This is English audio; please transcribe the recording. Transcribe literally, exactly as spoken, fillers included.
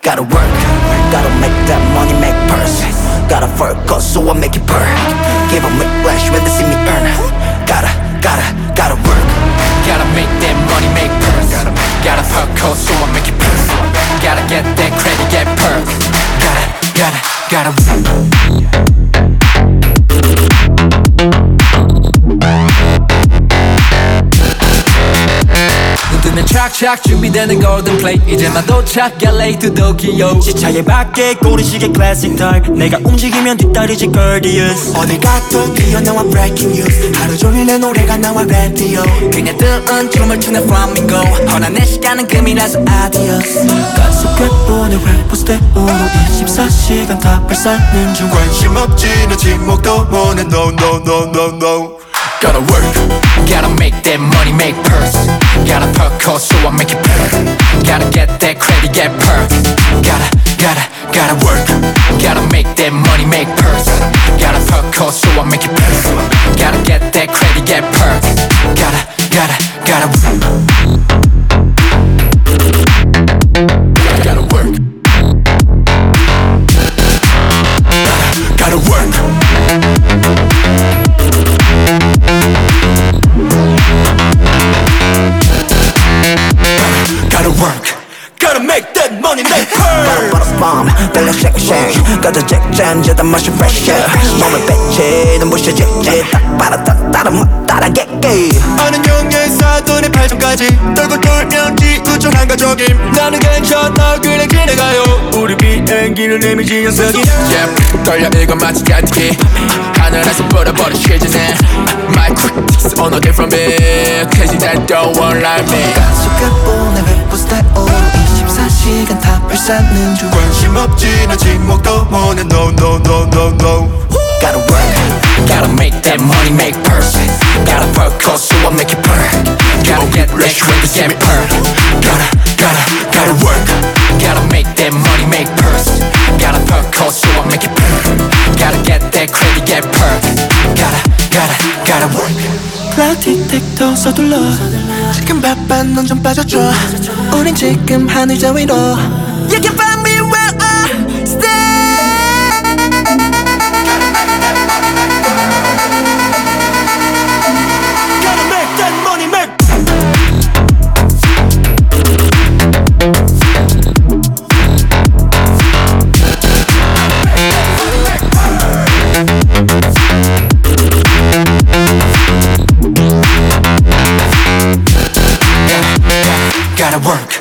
Gotta work, gotta make that money, make purse. Gotta focus so I make it purr. Give 'em whiplash when they see me earn. Gotta, gotta, gotta work. Gotta make that money, make purse. Gotta focus so I make it purr. Gotta get that credit, get perk. Gotta, gotta, gotta work. 눈뜨면 착착 준비되는 golden plate. 이제 막 도착 엘에이 to Tokyo. 시차에 밖에 꼬리시계 classic type. 내가 움직이면 뒷다리지 Gordius. 어딜 가도 뛰어나와 breaking news. 하루 종일 내 노래가 나와 radio. 그냥 뜨은 춤을 추는 flamingo. 허나 내 시간은 금이라서 adios. 가속해 보내 래퍼 스텝으로 이십사 시간 다 발사는 중. 관심 없지 너 침묵도 못해 no no no no no. Gotta work, gotta make that money, make purse. Gotta focus so I make it purr. Gotta get that credit, get perk. Gotta, gotta, gotta work. Gotta make that money, make purse. Gotta focus so I make it purr. Gotta get that credit, get perk. Gotta, gotta, gotta work. Gotta work. Gotta, gotta work. Gotta work, gotta make that money, make her. Gotta bought a bomb, belly shake shake. Gotta jack jam, just a much pressure. 몸을 뱉지, 눈부셔지지. 딱 봐라, 딱 따라, 막 따라겠게. 아는 용의 사돈의 팔점까지 떨고 돌면 지구촌 한가족임. 나는 괜찮아 그냥 지나가요. 우리 비행기는 이미 지연석이. Yeah, 떨려 이거 마치 짜릿해. 하늘에서 불어버린 시즌에 My quick ticks on a different beat. Cause you don't want like me. 가속해 보내 래퍼 스텝으로 이십사 시간 다 발사는 중. 관심 없지 너 침묵도 못해 no no no no no. Gotta work, Gotta make that money, make purse. Gotta focus so I make it purr. Gotta get that credit, get perk. Gotta, gotta, gotta work. Gotta make that money, make purse. Gotta focus so I make it purr. Gotta get that credit, get perk. Gotta, gotta, gotta work. 클라우드 디텍터 서둘러. 지금 바빠 넌 좀 빠져줘. 우린 지금 하늘 저 위로. You can find me where I stay. Gotta make that money, make. Gotta work.